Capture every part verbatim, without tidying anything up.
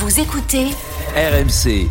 Vous écoutez R M C.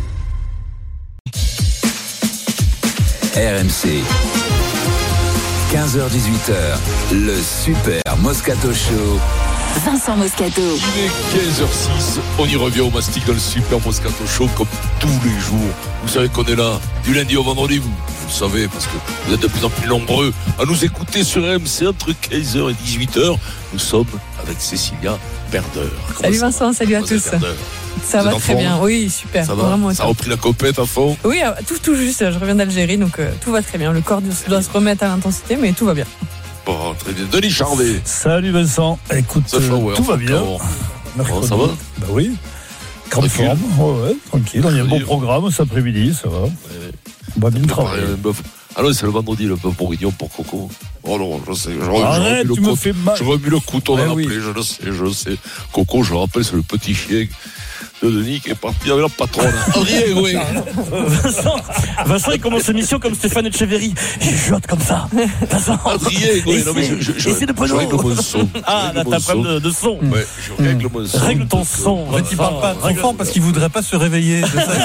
R M C. quinze heures dix-huit heures, le Super Moscato Show. Vincent Moscato. Il est quinze heures six, on y revient au mastic dans le Super Moscato Show comme tous les jours. Vous savez qu'on est là du lundi au vendredi, vous, vous le savez, parce que vous êtes de plus en plus nombreux à nous écouter sur R M C entre quinze heures et dix-huit heures. Nous sommes avec Cécilia Berdeur. Salut Vincent, salut à tous. Ça va très bien, oui, super. Ça va, vraiment ça a repris la compète à fond. Oui, tout, tout juste, je reviens d'Algérie, donc euh, tout va très bien. Le corps doit se remettre à l'intensité, mais tout va bien. Bon, très bien. Denis Charvet. Salut Vincent. Écoute, euh, tout va bien. Bon, ça va? Bah oui. Grande forme. Ouais, ouais, tranquille. Il y a un bon programme cet après-midi, ça va. Ouais. On va bien travailler. Ah non, c'est le vendredi, le bœuf bourguignon pour Coco. Oh non, je sais. J'aurais, Arrête, tu me co- fais mal. J'aurais mis le couteau dans eh la oui. plaie, je le sais, je le sais. Coco, je le rappelle, c'est le petit chien de Denis qui est parti avec la patronne. Adrien, oui. Vincent, Vincent, il commence l'émission comme Stéphane Etcheverry. Il joute comme ça. Vincent. Adrien, oui. Non, mais je, je, je, Essaye de je règle mon son. Ah, là, t'as un problème de, de son. Ouais, je règle mon son. Règle ton son. En fait, il parle pas trop fort parce qu'il voudrait pas se réveiller.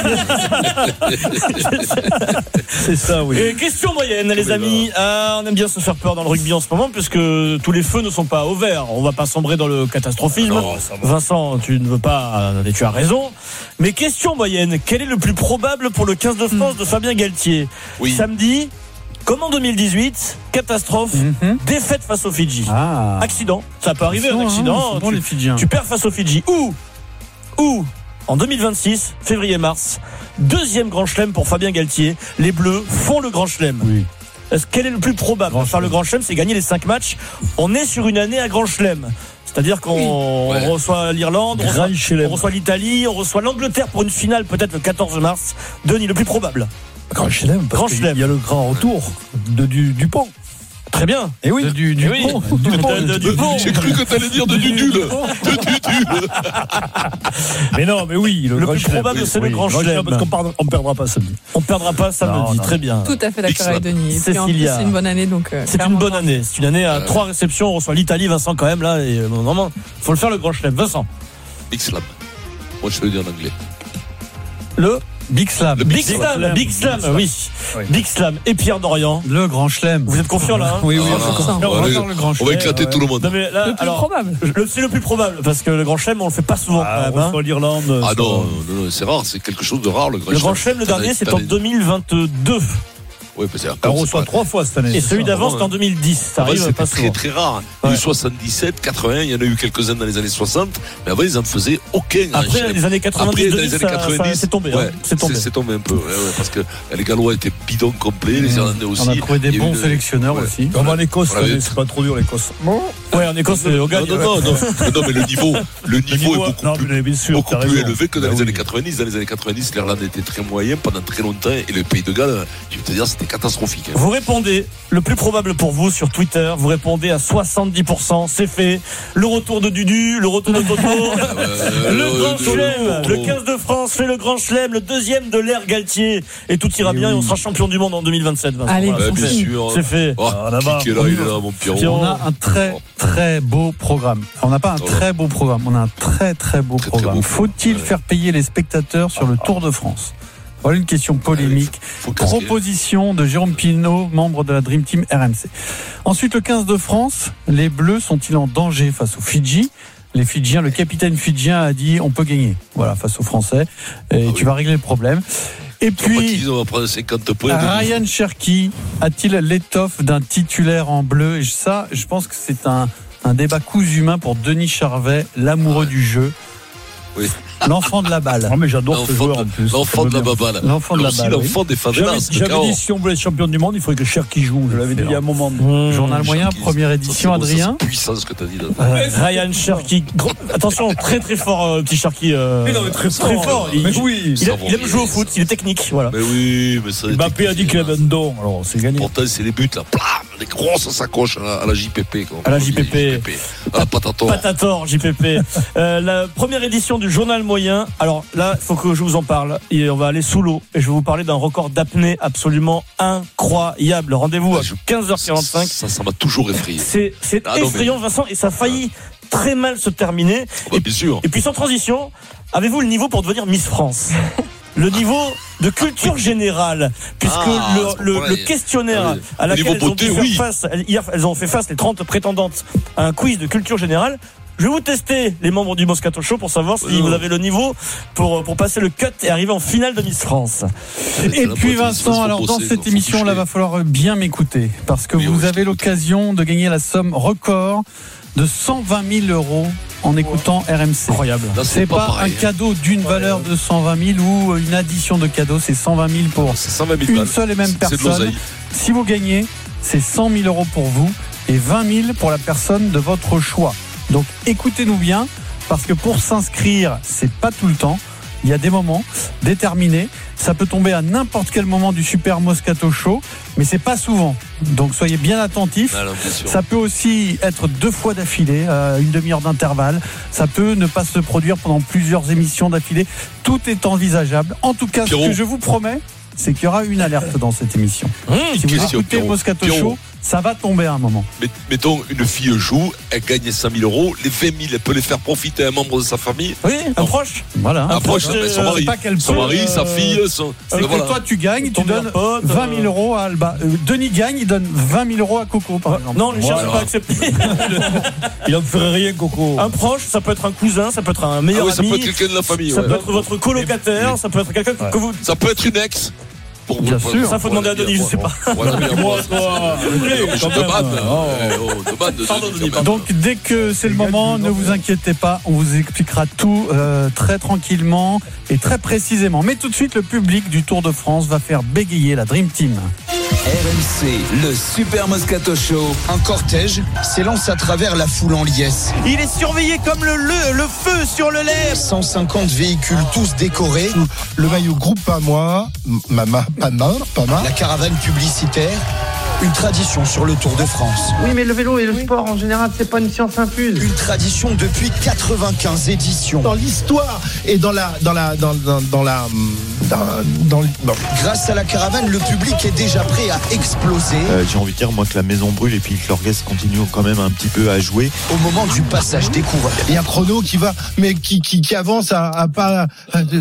C'est ça, oui. Et question moyenne, les amis. Ah, on aime bien se faire peur dans le rugby en ce moment, puisque tous les feux ne sont pas au vert. On va pas sombrer dans le catastrophisme. Non, Vincent, tu ne veux pas, et tu as raison. Mais question moyenne, quel est le plus probable pour le quinze de France de Fabien Galtier? Oui. Samedi, comme en deux mille dix-huit, catastrophe, Mm-hmm. défaite face aux Fidji. Ah. Accident, ça peut arriver, un accident. Hein, bon, tu, les Fidjiens. tu perds face aux Fidji. Ou, ou, en deux mille vingt-six, février-mars, deuxième grand chelem pour Fabien Galtier. Les Bleus font le grand chelem. Oui. Est-ce quel est le plus probable? Grand Faire le grand chelem, c'est gagner les cinq matchs. On est sur une année à grand chelem. C'est-à-dire qu'on Ouais. reçoit l'Irlande, on Grand reçoit, chelem. on reçoit l'Italie, on reçoit l'Angleterre pour une finale peut-être le quatorze mars. Denis, le plus probable. Grand chelem. Grand chelem. Il y a le grand retour de du Dupont. Très bien. Et oui. De du, du Eh oui. pont. De- de- de- du pont. J'ai cru que t'allais dire de Dudule. De Dudule. Mais non, mais oui, le, Le grand plus chelem, probable, oui, c'est le oui. grand chelem. Parce qu'on perdra, on perdra pas samedi. On perdra pas samedi. Non, non. Très bien. Tout à fait d'accord Excellent. avec Denis. Et puis en plus, Cécilia. c'est une bonne année, donc. euh, C'est une clairement, bonne année. C'est une année à Ouais. trois réceptions. On reçoit l'Italie, Vincent, quand même, là. Et euh, vraiment, faut le faire le grand chelem. Vincent. Big Slam. Moi, je le dis en anglais. Le Big Slam. Le Big Big Slam. Slam. Big Slam, oui. Oui. Big Slam. Et Pierre Dorian. Le grand chelem. Vous êtes confiants, là, hein? Oui, oui, Ah, on non. va On va- faire le grand On va chelem. éclater tout le monde. Non, mais là, Le plus alors, probable. le- c'est le plus probable, parce que le grand chelem, on le fait pas souvent, Ah, quand on même, hein. reçoit l'Irlande. Ah sur- non, non, non, c'est rare, c'est quelque chose de rare le grand Le grand chelem, le dernier, c'est en deux mille vingt-deux. Oui, parce que On reçoit trois fois cette année. Et c'est celui ça. d'avant, c'était en deux mille dix. Ça arrive C'était pas très souvent. très rare. Il y a eu Ouais. soixante-dix-sept, quatre-vingts, il y en a eu quelques-uns dans les années soixante, mais avant ils en faisaient aucun. Après, hein. les années quatre-vingt-dix, Après, dans deux mille, les années ça- ça- quatre-vingt-dix, c'est tombé, hein. ouais, C'est tombé. C'est tombé un peu, ouais, ouais, parce que les Gallois étaient bidons complets, les Irlandais aussi. On a trouvé des Il y a eu bons une- sélectionneurs ouais. aussi. Comme en Écosse, Voilà, cette année, mais- c'est pas trop dur l'Écosse. Ouais, en Écosse, on Non, gagne. non, non, non, non, mais le niveau, le niveau niveau- est beaucoup non, plus, mais bien sûr, beaucoup t'as plus raison. élevé que dans Bah les oui. années quatre-vingt-dix. Dans les années quatre-vingt-dix, l'Irlande était très moyen pendant très longtemps et le pays de Galles, je vais te dire, c'était catastrophique. hein. Vous répondez, le plus probable pour vous sur Twitter, vous répondez à soixante-dix pour cent, c'est fait. Le retour de Dudu, le retour de Toto, Euh, le grand Toto, chelem, Toto. le quinze de France fait le grand chelem, le deuxième de l'ère Galtier, et tout ira Et bien et on oui. sera champion du monde en deux mille vingt-sept. Vincent. Allez, Voilà, Ouais, bien c'est fait. sûr. C'est fait. Oh, Ah, là-bas, qui est là, on y il est va. là, mon Pierrot. Pierrot. On a un très très beau programme. On n'a pas un Oh. très beau programme, on a un très très beau Très, très programme. beau. Faut-il Ouais. faire payer les spectateurs sur le Tour de France? Voilà une question polémique. Faut casquer. Proposition de Jérôme Pinault, membre de la Dream Team R M C. Ensuite, le quinze de France, les Bleus sont-ils en danger face aux Fidji? Les Fidjiens, le capitaine fidjien a dit on peut gagner. Voilà, face aux Français. Et Ah tu oui. vas régler le problème. Et Faut pas puis, qu'ils vont prendre cinquante points. Ryan Cherki a-t-il l'étoffe d'un titulaire en bleu? Et ça, je pense que c'est un, un débat cousu humain pour Denis Charvet, l'amoureux du jeu. Oui. L'enfant de la balle. Ah, mais j'adore ce L'enfant joueur de- en plus. L'enfant de la baballe. L'enfant de la Aussi balle, l'enfant des J'avais, favelas. de j'avais Cahors. dit si on voulait être champion du monde, il faudrait que Cher qui joue. Je l'avais dit il y a un moment. Mmh. Journal moyen, Cherki, première ça, édition, c'est beau, ça, Adrien. C'est puissant ce que tu as dit là. Euh, Ryan Cherki, gros- attention, très très fort, euh, petit Cherki. Euh, Mais non, mais très très fort. fort. Il, Mais oui. il, Ça a- va, il aime mais jouer au ça- foot, il est technique, voilà. Mais oui, mais ça. Mbappé a dit qu'il avait un don, alors c'est gagné. Pourtant, c'est les buts là. Plam, les grosses sacoches à la, à la J P P. Quoi. À la J P P. À la pataton. Patator, J P P. euh, la première édition du journal moyen. Alors là, il faut que je vous en parle. Et on va aller sous l'eau. Et je vais vous parler d'un record d'apnée absolument incroyable. Rendez-vous à Je- quinze heures quarante-cinq. Ça, ça m'a toujours effrayé. C'est, c'est Ah non, effrayant, Vincent, et ça a failli très mal se terminer. Oh, bah, bien sûr. Et puis sans transition, avez-vous le niveau pour devenir Miss France? Le niveau de culture générale, puisque Ah, le, le, le questionnaire Ah oui. à laquelle Au niveau elles ont, beauté, dû faire oui. face, hier, elles ont fait face, les trente prétendantes, à un quiz de culture générale. Je vais vous tester, les membres du Moscato Show, pour savoir si Oui. vous avez le niveau pour, pour passer le cut et arriver en finale de Miss France. Et puis Vincent, alors dans cette émission, là, va falloir bien m'écouter parce que Oui, vous oui, je avez t'écoute. l'occasion de gagner la somme record de cent vingt mille euros en écoutant R M C. Incroyable. Là, C'est pas, pareil, un hein. cadeau d'une valeur de cent vingt mille ou une addition de cadeaux, c'est cent vingt mille pour C'est cent vingt mille une balles. seule et même C'est de personne. l'oseille. Si vous gagnez, c'est cent mille euros pour vous et vingt mille pour la personne de votre choix. Donc écoutez-nous bien, parce que pour s'inscrire, c'est pas tout le temps. Il y a des moments déterminés. Ça peut tomber à n'importe quel moment du Super Moscato Show, mais c'est pas souvent. Donc soyez bien attentifs. Ah non, bien sûr. Ça peut aussi être deux fois d'affilée, à une demi-heure d'intervalle. Ça peut ne pas se produire pendant plusieurs émissions d'affilée. Tout est envisageable. En tout cas, Pierrot. ce que je vous promets, c'est qu'il y aura une alerte dans cette émission. Mmh, Si vous question, écoutez Pierrot. Moscato Pierrot. Show, ça va tomber à un moment. Mais- Mettons, une fille joue, elle gagne cent mille euros, les vingt mille, elle peut les faire profiter à un membre de sa famille. oui, un Non. proche. Voilà. Un proche, euh, mais son euh, mari, c'est pas qu'elle son peut, mari, sa euh, fille, son. C'est Ben que voilà. toi, tu gagnes, tu Ton meilleur donnes pote, vingt mille euh, euros à Alba. Euh, Denis gagne, il donne vingt mille euros à Coco, par exemple. Non, les cherche Voilà. pas accepté. Il en ferait rien, Coco. Un proche, ça peut être un cousin, ça peut être un Ah meilleur oui, ça ami. peut être quelqu'un de la famille. Ça ouais. peut être votre colocataire, ça peut être quelqu'un que vous. Ça peut être une ex. Pour Bien pour- sûr. Ça, faut demander à Denis, je sais pas. Voilà, bien, moi, toi. Non, mais je quand même. demande. Oh. euh, oh, demande, Pardon, Denis, Denis, quand même. Donc dès que c'est le moment, ne vous inquiétez pas, on vous expliquera tout euh, très tranquillement et très précisément. Mais tout de suite, le public du Tour de France va faire bégayer la Dream Team. R M C, le Super Moscato Show. Un cortège s'élance à travers la foule en liesse. Il est surveillé comme le, le, le feu sur le lait. cent cinquante véhicules, tous décorés. Le maillot groupe pas moi, Mama, pas ma, pas ma. La caravane publicitaire, une tradition sur le Tour de France. Oui, mais le vélo et le sport en général, c'est pas une science infuse. Une tradition depuis quatre-vingt-quinze éditions. Dans l'histoire et dans la, dans la, dans, dans, dans la, dans, dans, dans- Grâce à la caravane, le public est déjà prêt à exploser. Euh, j'ai envie de dire moi que la maison brûle et puis que l'orchestre continue quand même un petit peu à jouer. Au moment du passage des coureurs. il y a un chrono qui va, mais qui, qui, qui avance à, à pas, à, à,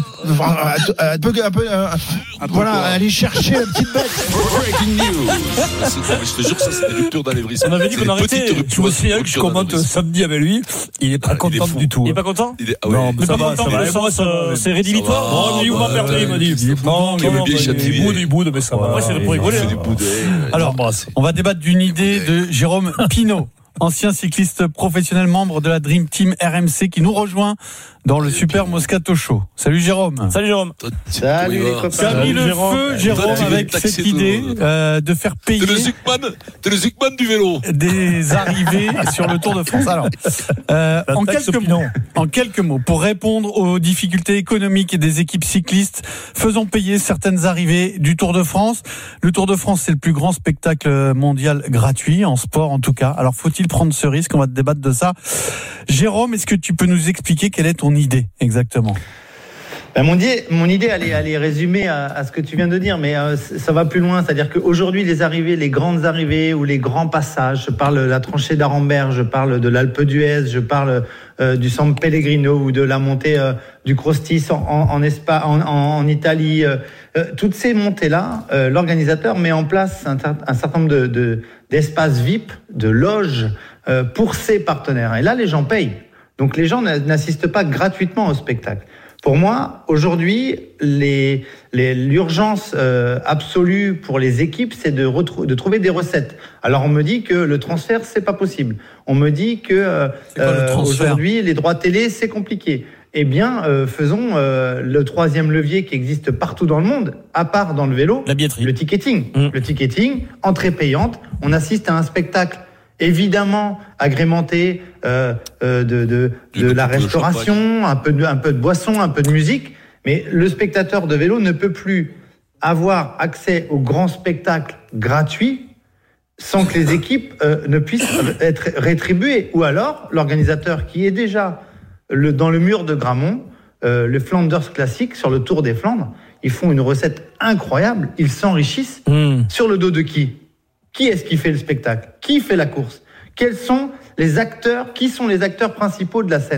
à- un peu, un peu, à- voilà, à aller chercher la petite bête. Breaking news. C'est- mais Je te jure, ça, c'est des ruptures dans les brises. On avait dit C'est qu'on des arrêtait. petites Je ruptures- me souviens que je ruptures dans les commente brises. samedi avec lui. Il est pas Ah, il est content fou. du tout. Il est pas content? Il est- ah ouais, Non, il mais est ça Pas va, content, ça mais va. le Moi, sens, ça va. euh, c'est rédhibitoire. Ça va. Oh, mais il m'a bah, perdu, il m'a dit. Il est Non, il est non, bien non, gentil. il Il boude, il boude, mais ça va. Après, c'est pour rigoler, Il fait hein. des boudets. Alors, Embrassé. on va débattre d'une idée de Jérôme Pinault, ancien cycliste professionnel, membre de la Dream Team R M C, qui nous rejoint dans le Super Moscato Show. Salut Jérôme. Salut Jérôme. Toi, tu- Salut tu les vas. copains. Tu as mis le Jérôme. feu, Jérôme, Toi, tu veux avec taxer cette tout le idée monde. euh, de faire T'es le payer Zuckman, t'es le Zuckman du vélo. des arrivées sur le Tour de France. Alors, euh, La en, taxe quelques Pinon. mots, en quelques mots, pour répondre aux difficultés économiques des équipes cyclistes, faisons payer certaines arrivées du Tour de France. Le Tour de France, c'est le plus grand spectacle mondial gratuit, en sport en tout cas. Alors, faut-il prendre ce risque? On va débattre de ça. Jérôme, est-ce que tu peux nous expliquer quelle est ton idée exactement? Ben, mon, idée, mon idée, elle est, elle est résumée à, à ce que tu viens de dire, mais euh, c- ça va plus loin. C'est-à-dire qu'aujourd'hui, les arrivées, les grandes arrivées ou les grands passages, je parle de la tranchée d'Arambert, je parle de l'Alpe d'Huez, je parle euh, du San Pellegrino ou de la montée euh, du Crostis en, en, en, Espa- en, en, en Italie. Euh, euh, toutes ces montées-là, euh, l'organisateur met en place un, cer- un certain nombre de, de, d'espaces V I P, de loges euh, pour ses partenaires. Et là, les gens payent. Donc les gens n'a- n'assistent pas gratuitement au spectacle. Pour moi, aujourd'hui, les, les, l'urgence euh, absolue pour les équipes, c'est de, retrou- de trouver des recettes. Alors, on me dit que le transfert, c'est pas possible. On me dit que euh, C'est quoi le transfert ? aujourd'hui, les droits télé, c'est compliqué. Eh bien, euh, faisons euh, le troisième levier qui existe partout dans le monde, à part dans le vélo, La billetterie. le ticketing. Mmh. Le ticketing, entrée payante, on assiste à un spectacle évidemment agrémenté euh, euh, de, de, Du de coup, la un peu de restauration, un peu, de, un peu de boisson, un peu de musique, mais le spectateur de vélo ne peut plus avoir accès au grand spectacle gratuit sans que les équipes euh, ne puissent être rétribuées. Ou alors, l'organisateur qui est déjà le, dans le mur de Grammont, euh, le Flanders Classic, sur le Tour des Flandres, ils font une recette incroyable, ils s'enrichissent. Mmh. Sur le dos de qui ? Qui est-ce qui fait le spectacle ? Qui fait la course ? Quels sont les acteurs ? Qui sont les acteurs principaux de la scène ?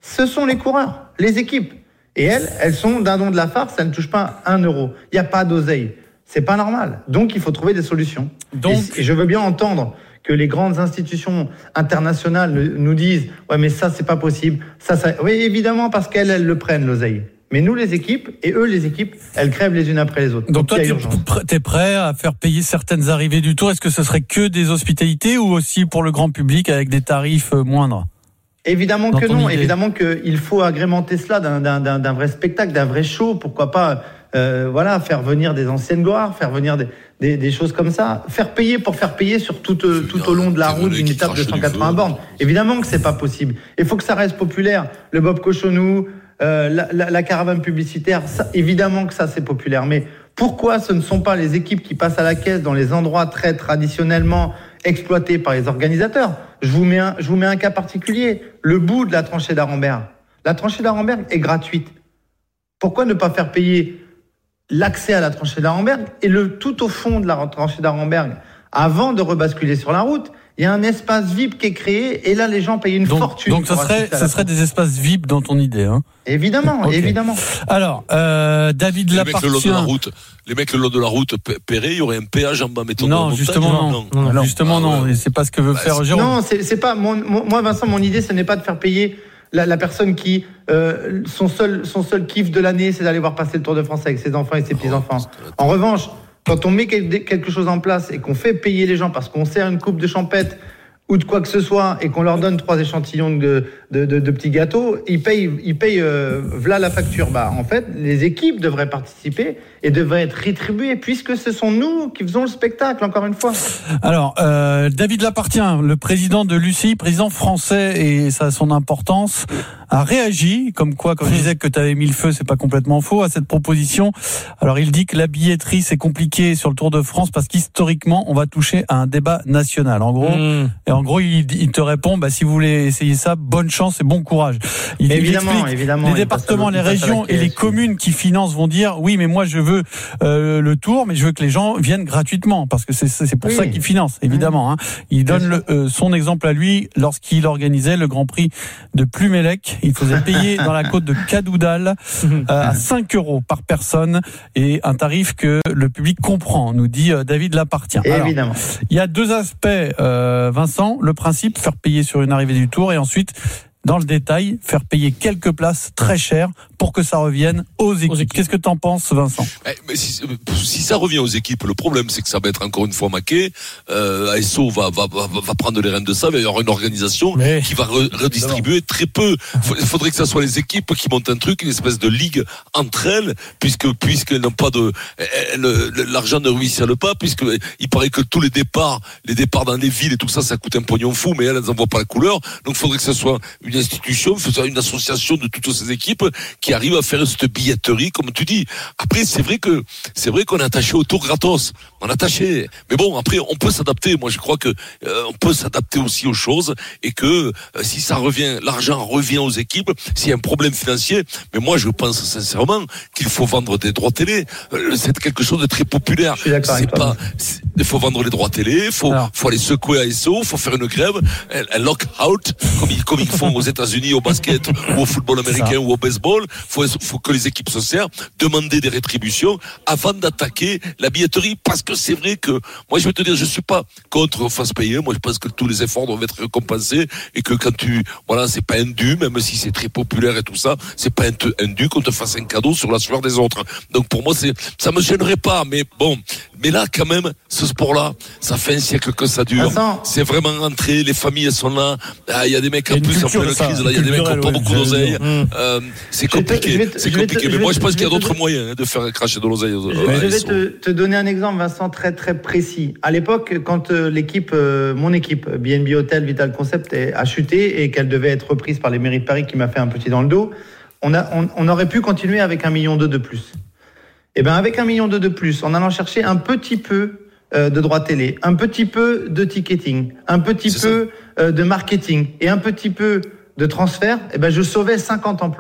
Ce sont les coureurs, les équipes. Et elles, elles sont d'un don de la farce, elles ne touchent pas un euro. Il n'y a pas d'oseille. C'est pas normal. Donc, il faut trouver des solutions. Donc, et, et je veux bien entendre que les grandes institutions internationales nous disent « Ouais, mais ça, c'est pas possible. » Ça, ça... Oui, évidemment, parce qu'elles, elles le prennent, l'oseille. Mais nous, les équipes, et eux, les équipes, elles crèvent les unes après les autres. Donc, Donc toi, tu es prêt à faire payer certaines arrivées du Tour? Est-ce que ce serait que des hospitalités ou aussi pour le grand public avec des tarifs moindres? Évidemment que non. Idée. Évidemment qu'il faut agrémenter cela d'un, d'un, d'un, d'un vrai spectacle, d'un vrai show. Pourquoi pas euh, voilà, faire venir des anciennes gloires, faire venir des, des, des choses comme ça. Faire payer pour faire payer sur tout, tout au long de la route d'une étape de cent quatre-vingts bornes. Évidemment que c'est pas possible. Il faut que ça reste populaire. Le Bob Cochonou, Euh, la, la, la caravane publicitaire, ça, évidemment que ça c'est populaire, mais pourquoi ce ne sont pas les équipes qui passent à la caisse dans les endroits très traditionnellement exploités par les organisateurs? Je vous mets un, je vous mets un cas particulier, le bout de la tranchée d'Arenberg. La tranchée d'Arenberg est gratuite. Pourquoi ne pas faire payer l'accès à la tranchée d'Arenberg et le tout au fond de la tranchée d'Arenberg avant de rebasculer sur la route? Il y a un espace V I P qui est créé et là les gens payent une donc, fortune. Donc ça serait, ça serait des espaces V I P dans ton idée, hein? Évidemment, okay. évidemment. Alors, euh, David les Lapartient. Mecs, le long de la route, les mecs le long de la route paieront, il y aurait un péage en bas, mettons. Non, justement non. Non, non, non. Justement ah, non. Ouais. Et c'est pas ce que veut bah, faire Jérôme. Non, c'est, c'est pas mon, mon, moi Vincent, mon idée, ce n'est pas de faire payer la, la personne qui euh, son seul son seul kiff de l'année, c'est d'aller voir passer le Tour de France avec ses enfants et ses petits-enfants. Oh, en revanche, quand on met quelque chose en place et qu'on fait payer les gens parce qu'on sert une coupe de champêtre ou de quoi que ce soit, et qu'on leur donne trois échantillons de, de, de, de petits gâteaux, ils payent, ils payent euh, v'là la facture. Bah, en fait, les équipes devraient participer et devraient être rétribuées, puisque ce sont nous qui faisons le spectacle, encore une fois. Alors, euh, David Lapartient, le président de l'U C I, président français, et ça a son importance, a réagi, comme quoi, quand je disais que tu avais mis le feu, c'est pas complètement faux, à cette proposition. Alors, il dit que la billetterie, c'est compliqué sur le Tour de France, parce qu'historiquement, on va toucher à un débat national. En gros, mmh. et en gros, il, il te répond, bah, si vous voulez essayer ça, bonne chance et bon courage. Il, évidemment, il explique, évidemment. Les départements, les régions et les communes qui financent vont dire, oui, mais moi, je veux euh, le Tour, mais je veux que les gens viennent gratuitement, parce que c'est, c'est pour oui. ça qu'ils financent, évidemment. Hein. Il donne le, euh, son exemple à lui lorsqu'il organisait le Grand Prix de Plumelec. Il faisait payer dans la côte de Cadoudal euh, à cinq euros par personne et un tarif que le public comprend, nous dit euh, David Lapartient. Alors, évidemment. Il y a deux aspects, euh, Vincent. Le principe, faire payer sur une arrivée du Tour, et ensuite, dans le détail, faire payer quelques places très chères pour que ça revienne aux équipes. Aux équipes. Qu'est-ce que t'en penses, Vincent? Mais, mais si, si ça revient aux équipes, le problème, c'est que ça va être encore une fois maqué. Euh, A S O va, va, va, va prendre les rênes de ça. Il va y avoir une organisation mais... qui va re- redistribuer très peu. Il faudrait que ça soit les équipes qui montent un truc, une espèce de ligue entre elles, puisque, puisqu'elles n'ont pas de, elles, l'argent ne ruisselle pas, puisque il paraît que tous les départs, les départs dans les villes et tout ça, ça coûte un pognon fou, mais elles, elles n'en voient pas la couleur. Donc, il faudrait que ça soit une institution, une association de toutes ces équipes qui arrivent à faire cette billetterie, comme tu dis. Après, c'est vrai que c'est vrai qu'on est attaché au Tour gratos, on est attaché. Mais bon, après, on peut s'adapter. Moi, je crois que euh, on peut s'adapter aussi aux choses et que euh, si ça revient, l'argent revient aux équipes. S'il y a un problème financier, mais moi, je pense sincèrement qu'il faut vendre des droits télé. Euh, c'est quelque chose de très populaire. Je suis d'accord c'est pas. Il faut vendre les droits télé. Il faut, faut aller secouer A S O. Il faut faire une grève, un, un lock-out, comme ils, comme ils font aux États-Unis au basket ou au football américain ou au baseball. Faut, faut que les équipes se servent, demander des rétributions avant d'attaquer la billetterie, parce que c'est vrai que moi je vais te dire, je suis pas contre fasse payer. Moi je pense que tous les efforts doivent être récompensés et que quand tu voilà, c'est pas indu, même si c'est très populaire et tout ça, c'est pas indu qu'on te fasse un cadeau sur la sueur des autres. Donc pour moi c'est ça me gênerait pas, mais bon, mais là quand même ce sport-là, ça fait un siècle que ça dure. Attends. C'est vraiment rentré, les familles elles sont là. Il y a des mecs en plus en pleine crise là, il y a des mecs qui ont pas beaucoup d'oseille. Euh, c'est compliqué, te, c'est compliqué. Te, mais moi, je pense qu'il y a d'autres te... moyens de faire cracher de l'oseille. Je, je vais te, te donner un exemple, Vincent, très très précis. À l'époque, quand euh, l'équipe, euh, mon équipe, B N B Hotel Vital Concept, a chuté et qu'elle devait être reprise par les mairies de Paris, qui m'a fait un petit dans le dos, on, a, on, on aurait pu continuer avec un million deux de plus. Et ben, avec un million deux de plus, en allant chercher un petit peu euh, de droits télé, un petit peu de ticketing, un petit c'est peu euh, de marketing et un petit peu de transfert, eh ben je sauvais cinquante emplois.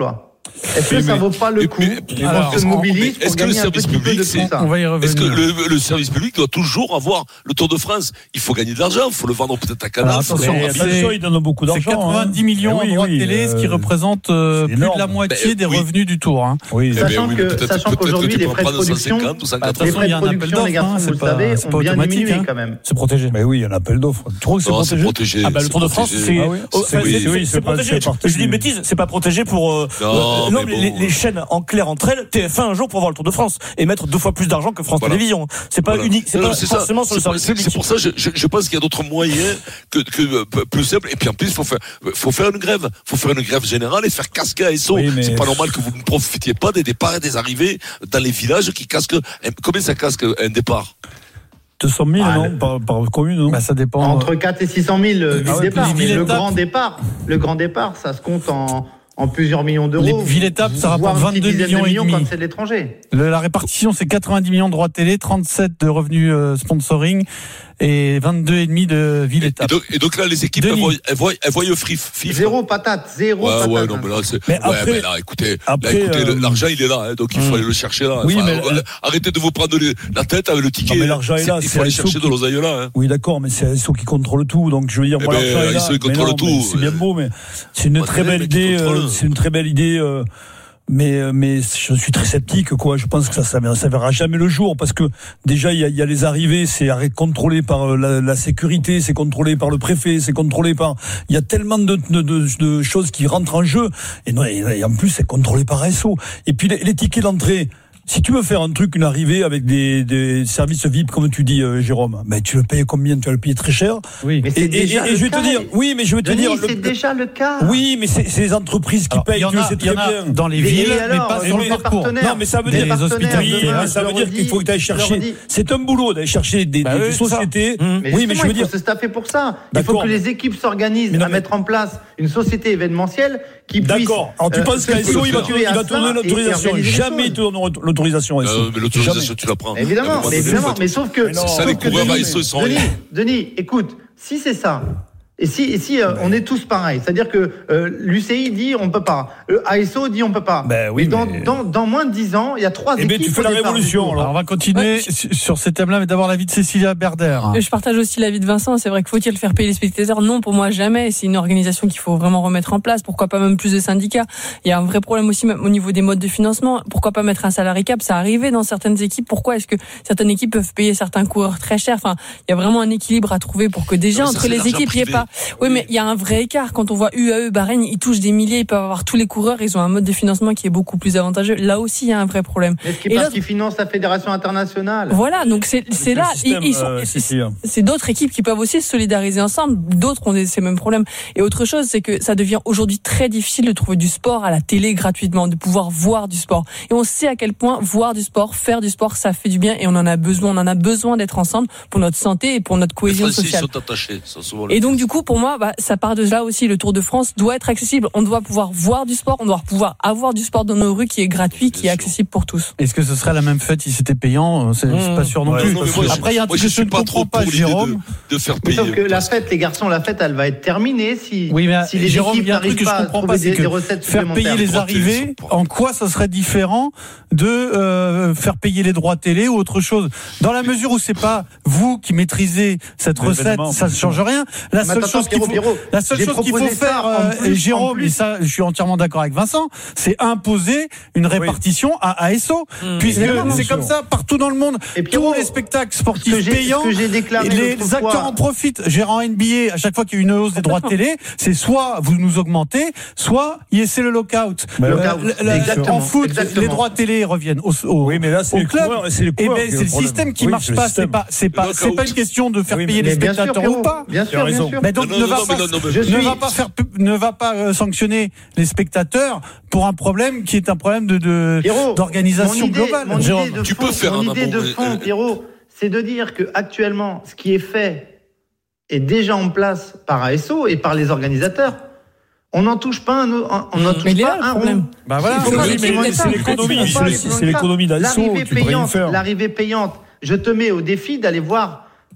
Est-ce que Mais- ça vaut pas le mais- coup mais- qu'on alors, se mobilise est-ce pour que le gagner un service petit peu public, de c'est- ça? On va y revenir. Est-ce que le, le service public doit toujours avoir le Tour de France? Il faut gagner de l'argent, il faut le vendre peut-être à Canal. Alors, faut le attention, vendre à c'est- Bill. Attention, ils donnent beaucoup C'est d'argent. quatre-vingt-dix hein. millions Eh oui, en droits oui, de télé, ce qui euh, représente euh, c'est plus de énorme. la moitié Ben, des oui. revenus du Tour. Hein. Oui, Eh ben Sachant oui, que- mais peut-être- sachant peut-être que qu'aujourd'hui, tu les peux frais de prendre production- cent cinquante ou cent Bah, de toute Les façon, frais il y de a un appel production, les d'offres, garçons, hein, vous c'est le pas- savez, c'est ont pas bien automatique, diminué hein. quand même. c'est protégé. Mais oui, il y a un appel d'offres. Tu trouves que c'est Non, c'est protégé protégé. Ah bah le c'est Tour de France, protégé. c'est Ah oui. oh, C'est- enfin, oui, c'est- oui, c'est c'est pas- protégé. c'est parti Je dis une du- bêtise, c'est pas protégé pour euh, Non, euh, non, mais mais les, bon. les chaînes en clair entre elles, T F un un jour pour voir le Tour de France et mettre deux fois plus d'argent que France Voilà. Télévisions. C'est pas Voilà. unique, c'est Non, pas c'est ça. forcément sur le C'est pour- service c'est- public. C'est pour ça, je, je, je pense qu'il y a d'autres moyens que, que euh, plus simples. Et puis en plus, faut faire, faut faire une grève. Faut faire une grève générale et faire casquer à S O. Oui, mais- C'est pas normal que vous ne profitiez pas des départs et des arrivées dans les villages qui casquent. Combien ça casque un départ? deux cent mille, Ah, non le- par, par commune, non Bah, ça dépend. Entre quatre et six cent mille euh, Ah le ouais, départ. plus Mais ville le étape. grand départ, le grand départ, ça se compte en, en plusieurs millions d'euros. Les villes étapes, ça voire rapporte une petite vingt-deux dizaine de millions et demi. quand c'est de l'étranger. Le- la répartition, c'est quatre-vingt-dix millions de droits télé, trente-sept de revenus euh, sponsoring et vingt-deux virgule cinq de ville Et étape. donc, et donc là, les équipes, elles Denis. voient, elles voient, elles voient fif, fif. Zéro patate, zéro Ouais, patate. ouais, non, mais là, c'est, Mais ouais, après- mais là, écoutez, après, là, écoutez, euh, l'argent, il est là, hein, donc il faut hum. aller le chercher là. Oui, Enfin, mais- euh, arrêtez de vous prendre les- la tête avec le ticket. Non, mais l'argent est là, Il c'est faut aller A S O chercher qui- de l'oseille là, hein. Oui, d'accord, mais c'est A S O qui contrôle tout. Donc, je veux dire, Eh moi, ben, l'argent est là. A S O, il Mais contrôle non, tout. mais c'est bien beau, mais c'est une Bah, très mais belle qui idée. contrôle. euh, C'est une très belle idée. euh, Mais, euh, mais je suis très sceptique, quoi. Je pense que ça, ça, ça verra jamais le jour, parce que déjà, il y a, il y a les arrivées, c'est arrêt- contrôlé par euh, la, la sécurité, c'est contrôlé par le préfet, c'est contrôlé par. Il y a tellement de, de, de, de choses qui rentrent en jeu, et, non, et, et en plus, c'est contrôlé par A S O. Et puis les, les tickets d'entrée. Si tu veux faire un truc, une arrivée avec des, des services V I P, comme tu dis, euh, Jérôme, ben tu le payes combien? Tu vas le payer très cher. Oui. Mais Et, c'est et- déjà et le je vais cas. te dire, oui, mais je vais te Denis, dire, le- c'est déjà le cas. oui, mais c'est c'est les entreprises qui Alors, payent, il y en tu le a, sais il y en très a bien. dans les Mais villes, et alors, mais pas et sur les le parcours. partenaires Non, mais ça veut Des dire, hospitaliers, oui, mais hein, ça je veut leur dire dis, qu'il faut que tu ailles je leur chercher. dis. C'est un boulot d'aller chercher des, Bah des oui, c'est ça. sociétés. Mmh. Mais Oui, mais je veux il dire. faut se staffer pour ça. Il faut D'accord. que les équipes s'organisent Mais non, à mais- mettre en place une société événementielle qui puisse. D'accord. Alors tu euh, penses se qu'à S O, il va te constituer il va à te donner ça et- et l'autorisation. organiser les Jamais il choses. te donne l'autorisation S O. Euh, mais l'autorisation, tu la prends. À un Évidemment, moment mais donné, évidemment, faut- mais sauf que. Mais non. Ça, sauf les que coureurs Denis, à S O, ils sont Denis, rien. Denis, écoute, si c'est ça. Et si, et si euh, on est tous pareils, c'est-à-dire que euh, l'U C I dit on peut pas, le A S O dit on peut pas. Ben oui, mais dans, mais- dans, dans moins de dix ans, il y a trois Eh équipes. ben, tu fais au la départ du révolution, Tour. alors. Alors, on va continuer su- sur ces thèmes-là, mais d'abord l'avis de Cécilia Berder. Je partage aussi l'avis de Vincent. C'est vrai qu'il faut-il faire payer les spectateurs? Non, pour moi, jamais. C'est une organisation qu'il faut vraiment remettre en place. Pourquoi pas même plus de syndicats? Il y a un vrai problème aussi même au niveau des modes de financement. Pourquoi pas mettre un salarié cap? Ça arrivait dans certaines équipes. Pourquoi est-ce que certaines équipes peuvent payer certains coureurs très cher? Enfin, il y a vraiment un équilibre à trouver pour que déjà Non, mais ça, entre c'est les l'argent équipes, il n'y ait privé. pas. Oui, mais il y a un vrai écart. Quand on voit U A E, Bahreïn, ils touchent des milliers, ils peuvent avoir tous les coureurs. Ils ont un mode de financement qui est beaucoup plus avantageux. Là aussi, il y a un vrai problème. Mais ce qui Et parce l'autre- qu'ils financent la fédération internationale. Voilà, donc c'est c'est le là, système, ils, ils sont, euh, Cécilia. c'est d'autres équipes qui peuvent aussi se solidariser ensemble. D'autres ont des, ces mêmes problèmes. Et autre chose, c'est que ça devient aujourd'hui très difficile de trouver du sport à la télé gratuitement, de pouvoir voir du sport. Et on sait à quel point voir du sport, faire du sport, ça fait du bien et on en a besoin. On en a besoin d'être ensemble pour notre santé et pour notre Les cohésion Français, ils sociale. sont attachés. Ça, souvent, le- Et donc du coup, pour moi, bah, ça part de là aussi. Le Tour de France doit être accessible. On doit pouvoir voir du sport, on doit pouvoir avoir du sport dans nos rues qui est gratuit, qui est accessible pour tous. Est-ce que ce serait la même fête si c'était payant? C'est Mmh. c'est pas sûr non Ouais, plus. Non, mais moi, je- Après, il y a un moi, truc je que je suis ne pas trop comprends pas, pour l'idée Jérôme. de, de faire Mais payer. sauf que la fête, les garçons, la fête, elle va être terminée si, Oui, mais si les Jérôme, équipes il y a un truc n'arrivent que je pas à comprends trouver pas, c'est des, que des recettes faire payer supplémentaires. les Droits télé, arrivées, c'est pas- en quoi ça serait différent de euh, faire payer les droits télé ou autre chose? Dans la mesure où c'est pas vous qui maîtrisez cette recette, L'événement, ça ne change rien. La Mais seule attends, chose qu'il Pierrot, faut, Pierrot, la seule j'ai chose qu'il faut proposé ça faire, en euh, plus, et en Jérôme, plus. et ça, je suis entièrement d'accord avec Vincent, c'est imposer une répartition à A S O, puisque Évidemment, c'est bien comme sûr. ça partout dans le monde. Et Pierrot, Tous les spectacles ce que sportifs j'ai- payants, ce que j'ai déclaré les l'autre fois- acteurs en profitent. Gérant N B A, à chaque fois qu'il y a une hausse des droits de télé, c'est soit vous nous augmentez, soit c'est le lockout. Mais Euh, lockout, la- la- exactement, en foot, exactement. les droits de télé reviennent au, au, Oui, mais là, c'est au les club. coureurs, c'est les Eh coureurs ben, qui c'est ont le le problème. système qui Oui, marche c'est le pas. système. C'est pas, c'est pas, Le c'est pas lockout. une question de faire Oui, payer mais les Mais bien sûr, spectateurs Pierrot, ou pas. bien Tu as sûr, bien raison. sûr. Mais donc Non, ne non, va non, pas, mais non, non, mais- Je ne suis- va pas faire, ne va pas euh, sanctionner les spectateurs pour un problème qui est un problème de, de Pierrot, d'organisation mon idée- globale. Mon Jérôme. idée de Tu fond, peux faire mon un idée de amont, fond, mais- Pierrot, c'est de dire que actuellement, ce qui est fait est déjà en place par A S O et par les organisateurs. On n'en touche pas un, on on n'en touche Mais il est pas là, le un problème. rond. Bah voilà. Il faut Oui, pas mais les c'est prendre l'économie, les c'est prendre l'économie, les c'est prendre le- les c'est prendre l'économie d'A S O, L'arrivée tu peux rien payante, faire. l'arrivée payante. Je te mets au défi d'aller voir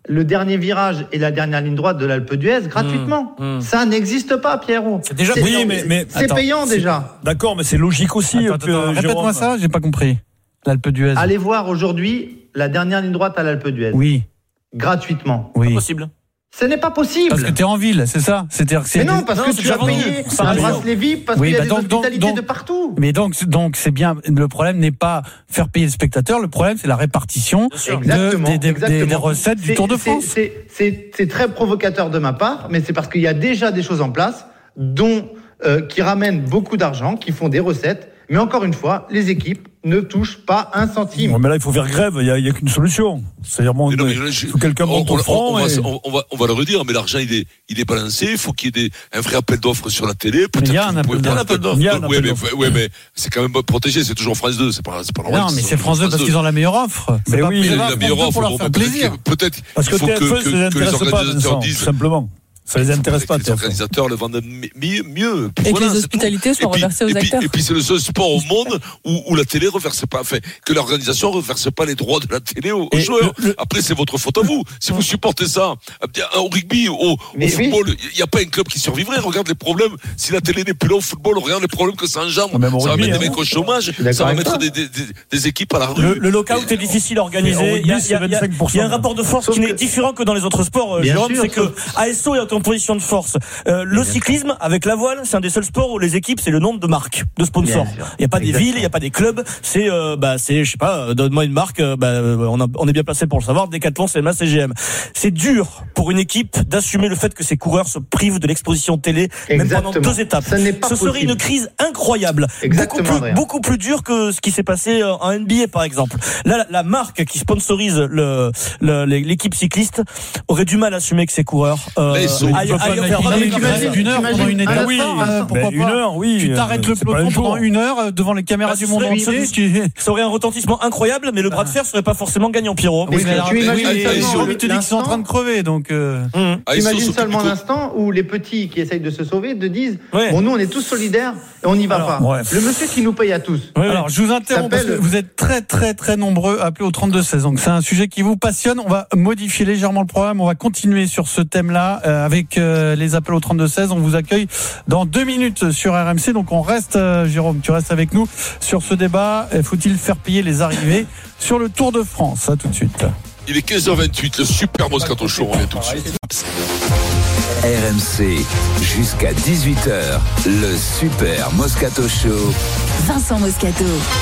le dernier virage et la dernière ligne droite de l'Alpe d'Huez gratuitement. Mmh, mmh. Ça n'existe pas, Pierrot. C'est déjà c'est, oui, mais, mais c'est attends, payant c'est, déjà. D'accord, mais c'est logique aussi. Attends, attends, attends, répète-moi ça, j'ai pas compris. L'Alpe d'Huez. Allez voir aujourd'hui la dernière ligne droite à l'Alpe d'Huez. Oui. Gratuitement. Oui. Pas possible. Ce n'est pas possible. Parce que t'es en ville, c'est ça. C'est-à-dire que c'est mais non, parce non, que c'est tu as déjà vendu. payé C'est un un bracelet V I P parce Oui, qu'il y a bah des donc, donc, hospitalités donc, de partout. Mais donc, donc c'est bien. Le problème n'est pas faire payer le spectateur. Le problème, c'est la répartition Exactement, de, des, des, exactement. des, des recettes c'est, du Tour de c'est, France. C'est, c'est, c'est très provocateur de ma part, mais c'est parce qu'il y a déjà des choses en place dont euh, qui ramènent beaucoup d'argent, qui font des recettes. Mais encore une fois, les équipes ne touchent pas un centime. Ouais, mais là, il faut faire grève. Il n'y a, a qu'une solution. C'est-à-dire, bon, non, il je, faut quelqu'un monte au front. On, on, et... va, on, va, on va le redire, mais l'argent, il est, il est balancé. Il faut qu'il y ait des, un vrai appel d'offres sur la télé. Peut-être il y a un appel d'offres. Il y a un appel d'offres. Oui, mais c'est quand même protégé. C'est toujours France deux. C'est pas, c'est pas normal. Non, mais c'est France deux parce qu'ils ont la meilleure offre. Mais oui, la meilleure offre. Pour leur faire plaisir. Peut-être. Parce que T F un, ça les intéresse pas, Vincent, tout simplement. Ça les intéresse pas, les organisateurs le vendent mieux. mieux. Et voilà, que les hospitalités soient reversées aux et puis, acteurs. Et puis c'est le seul sport au monde où, où la télé reverse pas, enfin, que l'organisation reverse pas les droits de la télé aux, aux joueurs. Le, le... Après, c'est votre faute à vous. Si vous supportez ça, au rugby, au, au football, il oui. n'y a pas un club qui survivrait. Regarde les problèmes. Si la télé n'est plus là au football, regarde les problèmes que ça engendre. Ça rugby, va mettre hein. des mecs au chômage. Ça va mettre des, des, des, des équipes à la rue. Le, le lockout est difficile à organiser. Il y, y, y, y a un rapport de force qui est différent que dans les autres sports. Jérôme, c'est que A S O est en position de force. Euh, le cyclisme avec la voile, c'est un des seuls sports où les équipes c'est le nombre de marques, de sponsors. Il y a pas des villes, il y a pas des clubs. C'est euh, bah c'est je sais pas, donne-moi une marque. Euh, bah on, a, on est bien placé pour le savoir. Decathlon, C M A, C G M. C'est dur pour une équipe d'assumer le fait que ses coureurs se privent de l'exposition télé, Exactement. même pendant deux étapes. Ce, n'est pas Ce serait possible. une crise incroyable, Exactement, beaucoup plus, beaucoup plus dur que ce qui s'est passé en N B A par exemple. Là, la, la marque qui sponsorise le, le l'équipe cycliste aurait du mal à assumer que ses coureurs. Euh, aillent, aillent faire Non, mais tu imagines une heure pendant une étape. Oui, euh, pourquoi une pas heure, oui. Tu t'arrêtes le peloton pendant une heure devant les caméras bah, du monde serait, entier. ça, tu... ça aurait un retentissement incroyable, mais le bras de fer serait pas forcément gagnant, Pierrot. Oui, mais alors, tu imagines oui, seulement oui, te dit qu'ils sont en train de crever, donc. Euh... Mmh. Tu imagines seulement l'instant où les petits qui essayent de se sauver te disent ouais. bon, nous on est tous solidaires et on n'y va alors, pas. Ouais. Le monsieur qui nous paye à tous. Oui, alors je vous interromps parce que vous êtes très très très nombreux à appeler au trente-deux seize. Donc c'est un sujet qui vous passionne. On va modifier légèrement le programme. On va continuer sur ce thème-là euh, avec euh, les appels au trente-deux seize. On vous accueille dans deux minutes sur R M C. Donc on reste, euh, Jérôme, tu restes avec nous sur ce débat. Faut-il faire payer les arrivées sur le Tour de France? À tout de suite. Il est quinze heures vingt-huit, le super Moscato Show. On revient tout de suite. R M C, jusqu'à dix-huit heures, le super Moscato Show. Vincent Moscato.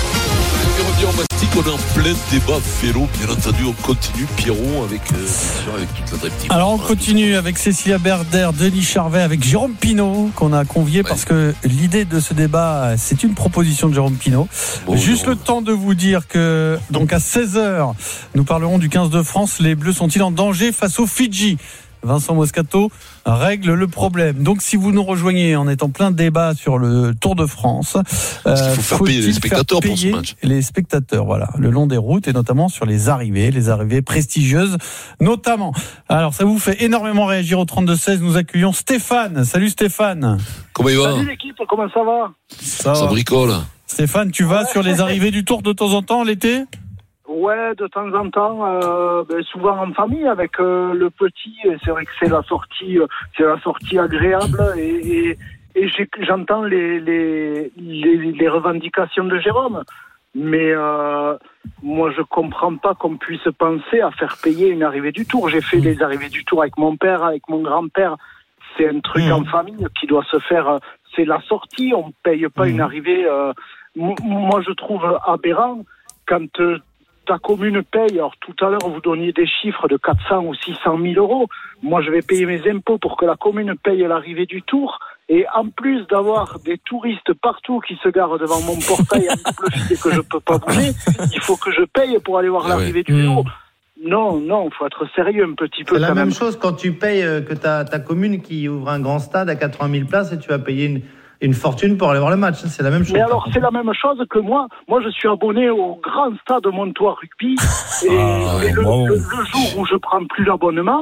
On mastique, on est en plein débat vélo, bien entendu, on continue, Pierrot, avec, euh, avec toute la Dream Team. Alors on continue avec Cécilia Berder, Denis Charvet, avec Jérôme Pinault, qu'on a convié ouais. parce que l'idée de ce débat, c'est une proposition de Jérôme Pinault. Bon, Juste non. le temps de vous dire que, donc à seize heures, nous parlerons du quinze de France. Les Bleus sont-ils en danger face aux Fidji? Vincent Moscato règle le problème. Donc, si vous nous rejoignez en étant plein de débats sur le Tour de France, euh, il faut faire payer les spectateurs payer pour ce match. Les spectateurs, voilà, le long des routes et notamment sur les arrivées, les arrivées prestigieuses, notamment. Alors, ça vous fait énormément réagir au trente-deux seize. Nous accueillons Stéphane. Salut Stéphane. Comment il va? Salut l'équipe, comment ça va? Ça, ça bricole. Stéphane, tu vas ouais. sur les arrivées du Tour de temps en temps l'été? Ouais, de temps en temps, euh, ben souvent en famille avec euh, le petit. Et c'est vrai que c'est la sortie, euh, c'est la sortie agréable. Et, et, et j'ai, j'entends les, les les les revendications de Jérôme, mais euh, moi je comprends pas qu'on puisse penser à faire payer une arrivée du Tour. J'ai fait les arrivées du Tour avec mon père, avec mon grand-père. C'est un truc mmh. en famille qui doit se faire. C'est la sortie. On paye pas mmh. une arrivée. Euh, m- moi je trouve aberrant quand euh, ta commune paye. Alors tout à l'heure vous donniez des chiffres de quatre cents ou six cent mille euros. Moi je vais payer mes impôts pour que la commune paye l'arrivée du Tour. Et en plus d'avoir des touristes partout qui se garent devant mon portail en double fil et que je peux pas bouger, il faut que je paye pour aller voir ah l'arrivée ouais. du vélo. Non, non, faut être sérieux un petit peu. C'est la quand même même. chose quand tu payes euh, que ta ta commune qui ouvre un grand stade à quatre-vingt mille places et tu vas payer une une fortune pour aller voir le match. C'est la même chose. Mais alors, c'est la même chose que moi. Moi, je suis abonné au grand stade Montois Rugby. Et, ah, et le, le, le jour où je prends plus l'abonnement,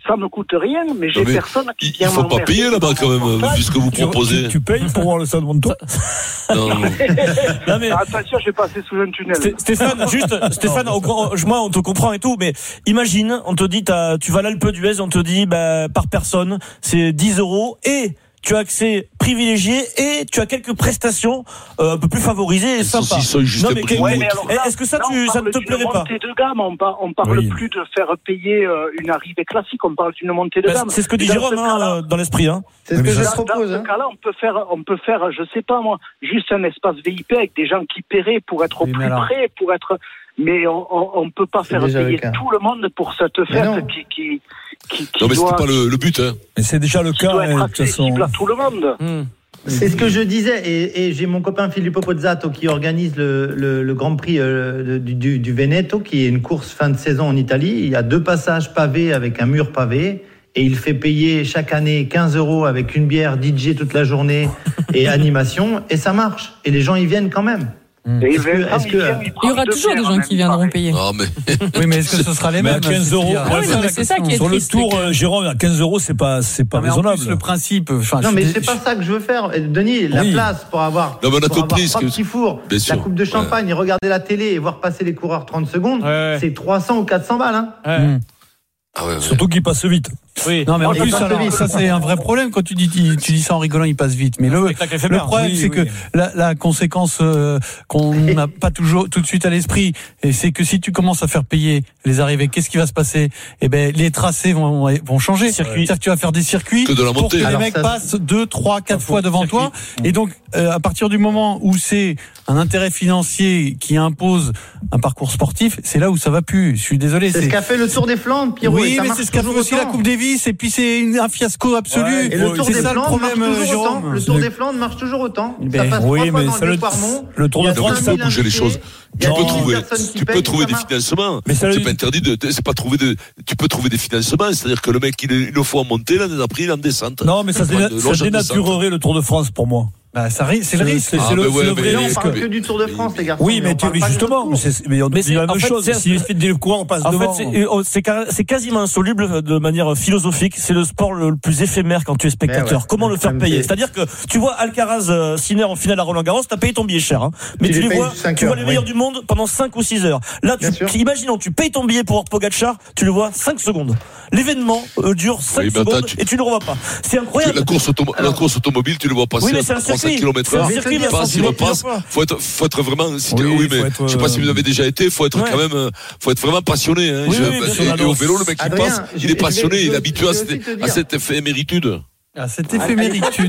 ça me coûte rien, mais j'ai Non, mais personne qui vient il faut pas payer là-bas quand même, vu ce que vous proposez. Tu, tu payes pour voir le stade Montois? Non, non. Non, mais... Attention, je vais passer sous un tunnel. Stéphane, juste, Stéphane, on, moi, on te comprend et tout, mais imagine, on te dit, t'as, tu vas à l'Alpe d'Huez, on te dit, bah, par personne, c'est dix euros et tu as accès privilégié et tu as quelques prestations euh, un peu plus favorisées et sympas. Non, mais quel... ouais, mais alors, là, est-ce que ça, là, tu, ça ne te plairait pas? Montée de gamme, on, par, on parle oui. plus de faire payer euh, une arrivée classique, on parle d'une montée de bah, gamme. C'est ce que dit Jérôme hein, dans l'esprit. Hein. C'est ce que je dans, propose. Dans ce cas-là, on peut faire, on peut faire, je sais pas moi, juste un espace V I P avec des gens qui paieraient pour être au oui, plus près, pour être. Mais on ne peut pas faire payer tout le monde pour cette fête qui, qui, qui, qui non mais doit, c'était pas le, le but. Hein. Mais c'est déjà le cas. Doit être accessible à tout le monde. Mmh. C'est ce que je disais, et, et j'ai mon copain Filippo Pozzato qui organise le, le, le Grand Prix euh, du, du, du Veneto, qui est une course fin de saison en Italie. Il y a deux passages pavés avec un mur pavé, et il fait payer chaque année quinze euros avec une bière, D J toute la journée et animation, et ça marche. Et les gens y viennent quand même. Mmh. Est-ce que, est-ce que... Il y aura toujours des gens qui viendront payer. Non, mais... oui, mais est-ce que ce sera les mêmes? À quinze euros. Ah oui, non, mais c'est ça qui est Sur triste, le tour, euh, Jérôme, à quinze euros, c'est pas, c'est pas non, raisonnable. En plus, le principe. Enfin, non, mais je... c'est pas ça que je veux faire. Denis, la oui. place pour avoir, non, mais on a pour compris, avoir trois que... petits fours, la sûr. coupe de champagne, ouais. et regarder la télé et voir passer les coureurs trente secondes, ouais, ouais. c'est trois cents ou quatre cents balles. Hein. Ouais. Mmh. Ah ouais, ouais. Surtout qu'ils passent vite. Oui. Non, mais en plus, alors, ça c'est un vrai problème quand tu dis, tu dis ça en rigolant, il passe vite. Mais le, le problème, oui, c'est oui. que la, la conséquence euh, qu'on n'a pas toujours tout de suite à l'esprit, et c'est que si tu commences à faire payer les arrivées, qu'est-ce qui va se passer? Eh ben, les tracés vont vont changer. C'est-à-dire que tu vas faire des circuits que de la pour que alors les mecs ça, passent deux, trois, quatre fois devant circuit. toi. Et donc, euh, à partir du moment où c'est un intérêt financier qui impose un parcours sportif, c'est là où ça va plus. Je suis désolé. C'est, c'est... ce qu'a fait le Tour des Flandres, Pierrot. Oui, mais c'est ce qu'a fait aussi la Coupe Davis, et puis c'est un fiasco absolu. Ouais, et le Tour c'est des ça Flandres le problème, marche toujours Jérôme. autant. Le Tour des Flandres marche toujours autant. Ben, ça passe oui, trois fois mais dans le, le Quarmont. le Tour de France, ça bouger les choses. Tu peux trouver, tu peux trouver des marche. financements. Mais ça c'est lui... pas interdit de, c'est pas trouver de, tu peux trouver des financements. C'est-à-dire que le mec, il est une fois en montée, l'année d'après, il est en descente. Non, mais ça, déna- ça dénaturerait le Tour de France pour moi. Bah, ça ri- c'est le risque. C'est, ah, c'est le, ouais, c'est le vrai mais risque. On parle que du Tour de France, les garçons. Oui, mais, mais, mais justement, c'est, mais on mais dit la même fait, chose. C'est, si les coureurs passent en devant. fait, c'est, c'est, c'est quasiment insoluble de manière philosophique. C'est le sport le, le plus éphémère quand tu es spectateur. Ouais, Comment le faire payer? C'est-à-dire que tu vois Alcaraz euh, Sinner en finale à Roland-Garros, t'as payé ton billet cher, hein. Mais tu, tu les vois, tu vois les meilleurs oui. du monde pendant cinq ou six heures. Là, tu, tu, imaginons, tu payes ton billet pour voir Pogacar, tu le vois cinq secondes. L'événement euh, dure cinq oui, secondes attends, tu... et tu ne le revois pas. C'est incroyable. La course, auto- Alors, la course automobile, tu le vois passer oui, mais à trente-cinq kilomètres heure. Faut être, faut être vraiment, si oui, oui, mais être, je sais pas si vous avez déjà été, faut être ouais. quand même, faut être vraiment passionné, hein. Oui, je, oui, et, et au vélo, le mec qui passe, il est passionné, il est habitué à, cette, à cette éphéméritude. À cette éphéméritude.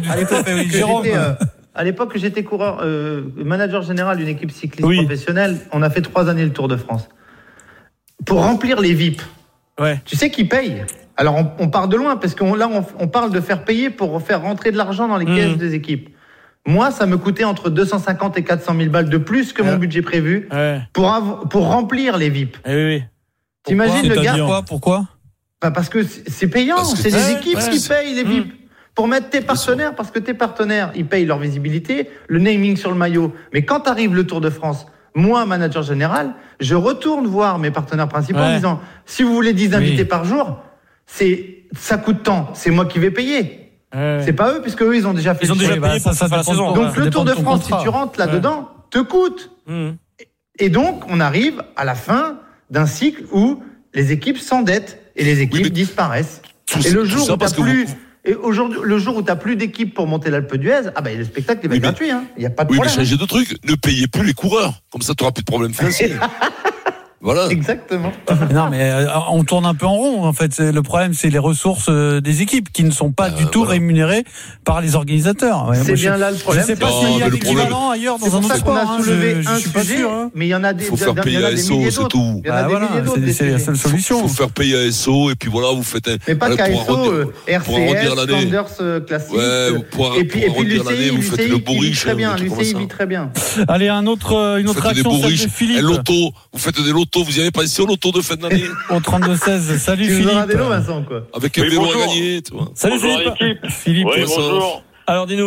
À l'époque que j'étais coureur, euh, manager général d'une équipe cycliste oui. professionnelle, on a fait trois années le Tour de France. Pour remplir les V I P, ouais. tu sais qui paye? Alors on, on part de loin, parce que là on, on parle de faire payer pour faire rentrer de l'argent dans les mmh. caisses des équipes. Moi, ça me coûtait entre deux cent cinquante et quatre cent mille balles de plus que ouais. mon budget prévu ouais. pour, av- pour remplir les V I P. Eh oui, oui. T'imagines le gars? Pourquoi, Pourquoi bah Parce que c'est payant, parce que c'est les équipes ouais, qui payent les V I P. Mmh. Pour mettre tes partenaires, parce que tes partenaires, ils payent leur visibilité, le naming sur le maillot. Mais quand arrive le Tour de France, moi, manager général, je retourne voir mes partenaires principaux ouais. en disant, si vous voulez dix invités oui. par jour, c'est, ça coûte tant, c'est moi qui vais payer. Ouais. C'est pas eux, puisque eux, ils ont déjà fait ils ont déjà choix. payé pour ça, ça la saison. Donc ouais. le Tour de France, si tu rentres là-dedans, ouais. te coûte. Mmh. Et donc, on arrive à la fin d'un cycle où les équipes s'endettent et les équipes oui, disparaissent. Et le jour où t'as plus... Vous... Et aujourd'hui, le jour où tu n'as plus d'équipe pour monter l'Alpe d'Huez, ah ben le spectacle il va oui, être mais... gratuit, hein. Il y a pas de oui, problème. Oui, mais changez de truc, ne payez plus les coureurs, comme ça tu n'auras plus de problème financier. Voilà. Exactement. Non, mais euh, on tourne un peu en rond. En fait, c'est, le problème, c'est les ressources euh, des équipes qui ne sont pas euh, du tout voilà. rémunérées par les organisateurs. Ouais, c'est moi, bien je, là le problème. Je ne sais pas non, s'il y a l'équivalent ailleurs dans un autre sport. On a soulevé hein, un je, je suis pas sujet, sûr, hein. mais il y en a des. Il faut faire payer à S O, c'est tout. Il y en a des milliers d'autres. C'est, c'est la seule solution. Il faut faire payer à S O et puis voilà, vous faites un. Mais pas qu'à S O, R C S, Sanders classique. Ouais, pour arrondir l'année, vous faites le bourriche. Très bien, Lucey vit très bien. Allez, un autre, une autre action, celle de Philippe. Loto, vous faites des lotos, vous y avez pensé au loto de fin d'année? Au trente-deux seize, salut tu Philippe. Tu nous auras des lots, Vincent, quoi. Avec un vélo à gagner, tu vois. Salut bonjour, Philippe. Équipe. Philippe. Oui, bonjour. Alors, dis-nous.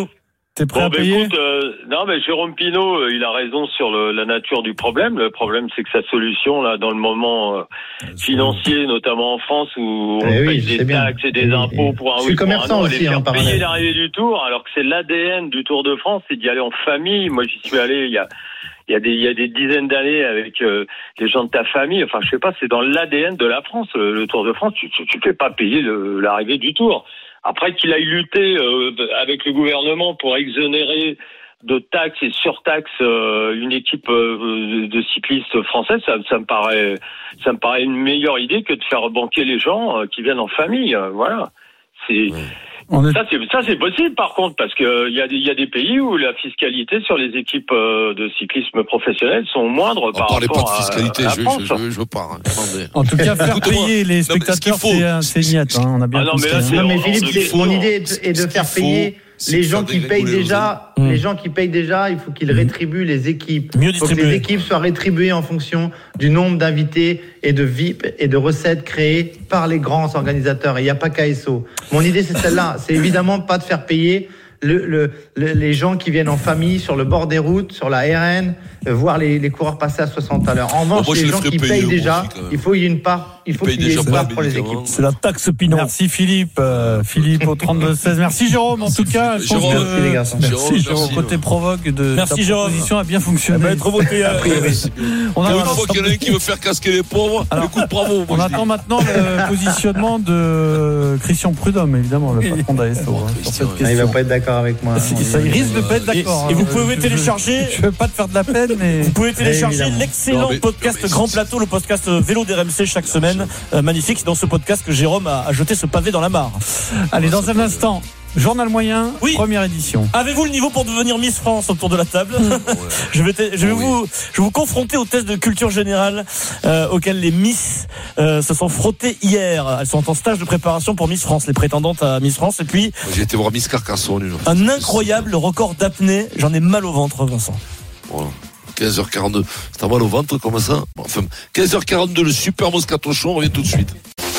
T'es prêt bon, à bah, payer écoute, euh, non, mais Jérôme Pinault, euh, il a raison sur le, la nature du problème. Le problème, c'est que sa solution, là, dans le moment euh, financier, notamment en France, où on eh paye oui, des bien. taxes et des et, impôts et, pour un je oui, suis pour commerçant un non, aussi, les faire hein, payer parallèle. l'arrivée du Tour, alors que c'est l'A D N du Tour de France, c'est d'y aller en famille. Moi, j'y suis allé il y a il y a des il y a des dizaines d'années avec euh, les gens de ta famille. Enfin, je sais pas, c'est dans l'A D N de la France. Le, le Tour de France, tu tu, tu fais pas payer le, l'arrivée du Tour. Après qu'il aille lutter euh, avec le gouvernement pour exonérer de taxes et surtaxes euh, une équipe euh, de cyclistes françaises, ça, ça me paraît, ça me paraît une meilleure idée que de faire banquer les gens euh, qui viennent en famille. Euh, voilà. C'est est... ça, c'est ça, c'est possible par contre parce que il y a des, il y a des pays où la fiscalité sur les équipes euh, de cyclisme professionnel sont moindres On par parlait rapport pas de fiscalité, à, à je, la France. je, je, je veux pas. Hein. En tout cas, faire payer les spectateurs, faut, c'est, c'est niette. Hein, on a bien ah non, mais là, compris, c'est hein. Non, mais hors Philippe, de c'est- question. mon idée est de, est de faire payer les gens qui payent déjà, Mmh. les gens qui payent déjà, il faut qu'ils rétribuent les équipes. Mieux Il faut que distribuer. les équipes soient rétribuées en fonction du nombre d'invités et de V I P et de recettes créées par les grands organisateurs. Et il n'y a pas qu'A S O. Mon idée, c'est celle-là. C'est évidemment pas de faire payer le, le, le- les gens qui viennent en famille sur le bord des routes, sur la R N, euh, voir les, les coureurs passer à soixante à l'heure. En revanche, moi, je les les gens ferais qui payer, payent moi déjà, aussi, quand même. il faut qu'il y ait une part, il faut payent qu'il y ait déjà une pas part les pour les médicaments. équipes. C'est la taxe Pinot. Merci Philippe, euh, Philippe au trente-deux seize. Merci Jérôme. En tout cas, je pense Jérôme, que merci les garçons. merci Jérôme, Jérôme. merci, Côté ouais. provoque de Merci, ta Jérôme. proposition a bien Elle fonctionné. va être votée a priori. On, a Une un fois qu'il y en a un qui veut faire casquer les pauvres, Alors, écoute, bravo. on moi, je attend dis. maintenant le positionnement de Christian Prudhomme, évidemment, le patron d'A S O, hein, sur cette Ah, Ah, il va question. pas être d'accord avec moi. Si, ça, il risque de pas être Et, d'accord. et vous hein. pouvez Je- télécharger. Je, je veux pas te faire de la peine, mais Vous pouvez télécharger Évidemment. l'excellent Non, mais- podcast non, mais Grand c'est- Plateau, le podcast vélo d'R M C chaque semaine. Euh, magnifique, c'est dans ce podcast que Jérôme a, a jeté ce pavé dans la mare. allez, dans un instant, journal moyen, Oui. première édition. Avez-vous le niveau pour devenir Miss France autour de la table? Je vais, te- je vais Oui. vous, je vais vous confronter au test de culture générale euh, auquel les Miss euh, se sont frottées hier. Elles sont en stage de préparation pour Miss France, les prétendantes à Miss France. Et puis Moi, J'ai été voir Miss Carcassonne. une fois. un incroyable record d'apnée. J'en ai mal au ventre, Vincent. Voilà. quinze heures quarante-deux. C'est mal au ventre comme ça. Bon, enfin, quinze heures quarante-deux, le super Moscato Show, on revient tout de suite.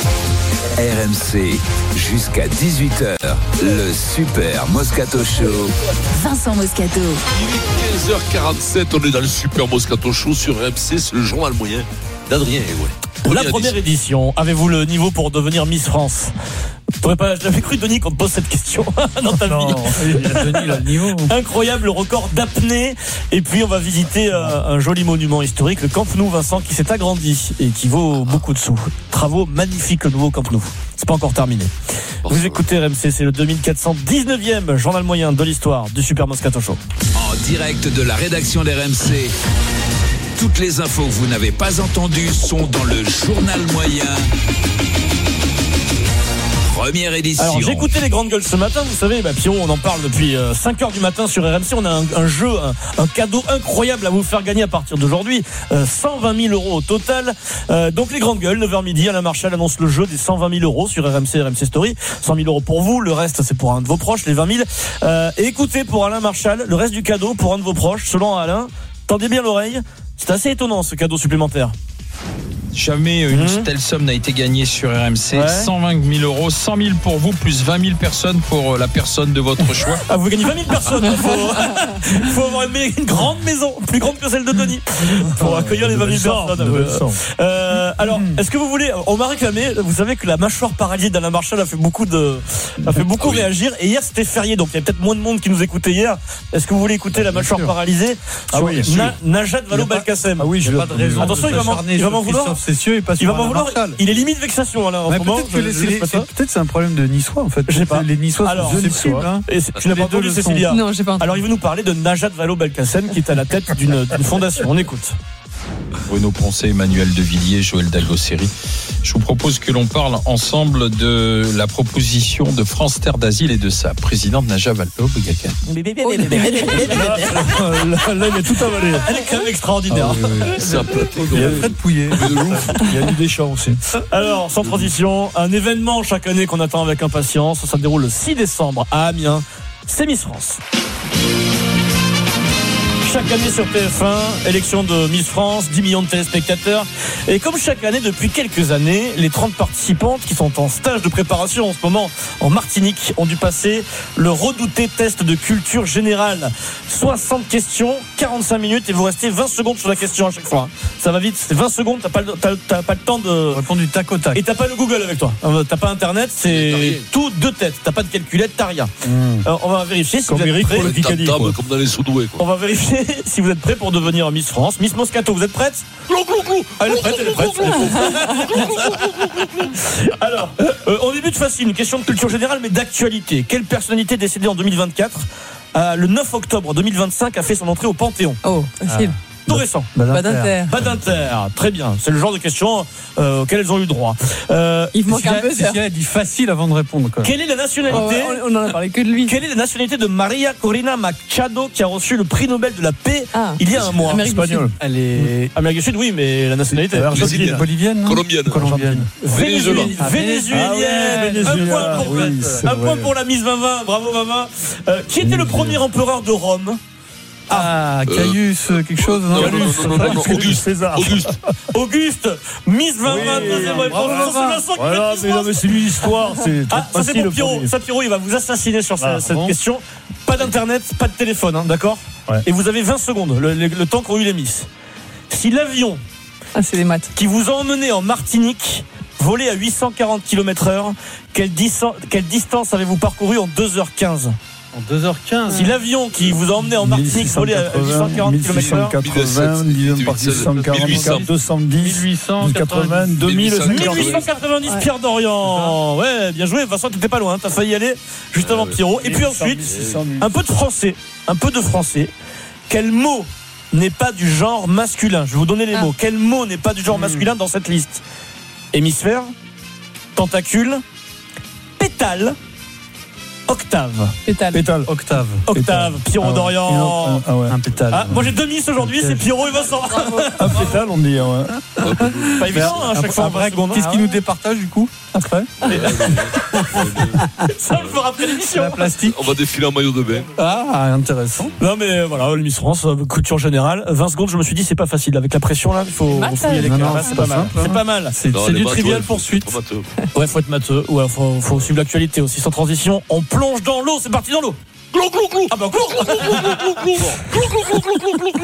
R M C, jusqu'à dix-huit heures, le super Moscato Show. Vincent Moscato. Il est quinze heures quarante-sept, on est dans le super Moscato Show sur R M C, c'est le journal moyen d'Adrien Eouet. La première édition, avez-vous le niveau pour devenir Miss France? T'aurais pas, j'avais cru, Denis, qu'on te pose cette question dans ta Non, vie. Denis, il a le niveau. Incroyable record d'apnée. Et puis, on va visiter euh, un joli monument historique, le Camp Nou, Vincent, qui s'est agrandi et qui vaut beaucoup de sous. Travaux magnifiques, le nouveau Camp Nou. C'est pas encore terminé. Vous écoutez R M C, c'est le deux mille quatre cent dix-neuvième journal moyen de l'histoire du Super Moscato Show. En direct de la rédaction d'R M C. Toutes les infos que vous n'avez pas entendues sont dans le journal moyen. Première édition. Alors j'écoutais les grandes gueules ce matin, vous savez, bah, Pion, on en parle depuis euh, cinq heures du matin sur R M C. On a un, un jeu, un, un cadeau incroyable à vous faire gagner à partir d'aujourd'hui. Euh, cent vingt mille euros au total. Euh, donc les grandes gueules, neuf heures midi, Alain Marchal annonce le jeu des cent vingt mille euros sur R M C, R M C Story. cent mille euros pour vous, le reste c'est pour un de vos proches, les vingt mille. Euh, et écoutez pour Alain Marchal, le reste du cadeau pour un de vos proches, selon Alain. Tendez bien l'oreille, c'est assez étonnant ce cadeau supplémentaire. Jamais une Mmh. telle somme n'a été gagnée sur R M C. Ouais. cent vingt mille euros, cent mille pour vous, plus vingt mille personnes pour la personne de votre choix. Ah, vous gagnez vingt mille personnes. Il faut, faut avoir une, une grande maison, plus grande que celle de Denis, pour accueillir les vingt mille personnes. Euh, alors, est-ce que vous voulez, on m'a réclamé, vous savez que la mâchoire paralysée d'Alain Marchal a fait beaucoup de, a fait beaucoup Ah oui. réagir. Et hier, c'était férié, donc il y a peut-être moins de monde qui nous écoutait hier. Est-ce que vous voulez écouter la mâchoire sûr. paralysée Ah sur oui, bien Na- sûr. Najat Vallaud-Belkacem? Ah oui, Il je n'y a pas de raison. Attention, de il va m'en- s'acharner il va sur m'en vouloir. Christophe Cessieux et pas Il sur va m'en Alain vouloir. Marchal. Il est limite vexation, Alain, en Mais ce moment. peut-être que Je- les- je les- sais pas ça. c'est- peut-être c'est un problème de Niçois en fait. Je sais pas. Les Niçois Alors, sont c'est susceptibles. possible. Hein. Et c'est- tu n'as pas Les deux entendu, le sont. Cécilia? Non, j'ai pas entendu. Alors, il veut nous parler de Najat Vallaud-Belkacem, qui est à la tête d'une d'une fondation. On écoute. Bruno Poncet, Emmanuel Devilliers, Joël Dagosseri. Je vous propose que l'on parle ensemble de la proposition de France Terre d'Asile et de sa présidente Najat Vallaud-Belkacem. Là, là, il est tout avalé. Elle est quand même extraordinaire. Ah oui, oui, oui. C'est un plateau Il y a de Fred Pouillet. Il y a eu Deschamps aussi. Alors, sans transition, un événement chaque année qu'on attend avec impatience. Ça se déroule le six décembre à Amiens. C'est Miss France. chaque année sur T F un, élection de Miss France, dix millions de téléspectateurs. Et comme chaque année, depuis quelques années, les trente participantes qui sont en stage de préparation en ce moment en Martinique ont dû passer le redouté test de culture générale. soixante questions, quarante-cinq minutes et vous restez vingt secondes sur la question à chaque fois. Ça va vite, c'est vingt secondes, t'as pas, le, t'as, t'as pas le temps de répondre du tac au tac. Et t'as pas le Google avec toi. T'as pas Internet, c'est tout deux têtes. T'as pas de calculette, t'as rien. Mmh. Alors, on va vérifier si comme vous êtes Eric prêts. Pour le Picardie, comme dans les Soudoués. On va vérifier si vous êtes prêts pour devenir Miss France. Miss Moscato, vous êtes prête? Glou, glou, glou. Elle est prête, elle est prête. Alors, euh, on débute facile, une question de culture générale mais d'actualité. Quelle personnalité décédée en deux mille vingt-quatre, euh, le neuf octobre deux mille vingt-cinq, a fait son entrée au Panthéon? Oh, facile. Ah. Tout récent. Badinter. Badinter. Très bien. C'est le genre de questions euh, auxquelles elles ont eu droit. Euh, Il manque un peu. Si elle a dit facile avant de répondre. Quoi. Quelle est la nationalité oh, On n'en a parlé que de lui. Quelle est la nationalité de Maria Corina Machado qui a reçu le prix Nobel de la paix ah, il y a un mois? Amérique espagnole. Elle est Amérique du Sud, oui, mais la nationalité. Argentine. Bolivienne. Colombienne. Colombienne. Vénézuélienne. Ah, Vénézuélienne. Un point pour, oui, un point pour la Miss vingt vingt. Bravo vingt. Euh, qui était le premier empereur de Rome? Ah, Caius, euh, quelque chose, non, non, non, non, non, non, Auguste, César. Auguste. Auguste, Miss vingt vingt, deuxième réponse. Voilà, mais non, mais c'est une histoire, c'est ah, ça c'est pour Pierrot. Ça, Pierrot, il va vous assassiner sur ah, cette bon. question. Pas d'internet, pas de téléphone, hein, d'accord? Ouais. Et vous avez vingt secondes, le, le, le temps qu'ont eu les Miss. Si l'avion ah, c'est des maths. qui vous a emmené en Martinique volait à huit cent quarante kilomètres heure, quelle, quelle distance avez-vous parcouru en deux heures quinze? En deux heures quinze. Si l'avion qui vous a emmené en Martinique volait à huit cent quarante kilomètres heure, mille six cent quatre-vingts divisé par six cent quarante, deux cent dix, mille huit cent quatre-vingts, deux mille, mille huit cent quatre-vingt-dix, ouais. Pierre Dorian. Ouais, bien joué. De toute façon, t'étais pas loin. T'as failli y aller juste avant Pierrot. Et puis ensuite, un peu de français. Un peu de français. Quel mot n'est pas du genre masculin? Je vais vous donner les ah. mots. Quel mot n'est pas du genre masculin dans cette liste? Hémisphère, tentacule, pétale, octave. Pétale. Pétale. Octave. Octave. Pierrot ah, Dorian. Ah ouais. Un pétale. Ah, moi j'ai deux Miss aujourd'hui, c'est Pierrot et Vincent. Un pétale, on dit. Ouais. Pas évident, hein, à chaque fois. Qu'est-ce qui nous départage du coup après? Ça, on le fera après l'émission. La plastique. On va défiler en maillot de bain. Ah, intéressant. Non, mais voilà, le Miss France, culture générale. vingt secondes, je me suis dit, c'est pas facile. Avec la pression, là, il faut, faut y aller. Non, non, c'est pas, pas mal. C'est pas mal. C'est, c'est du trivial poursuite. Ouais, faut être matheux. Ouais, faut, faut suivre l'actualité aussi. Sans transition, on plonge dans l'eau. C'est parti dans l'eau. Glou, glou, glou. Ah bah, glou, glou, glou, glou, glou, glou, glou, glou, glou, glou.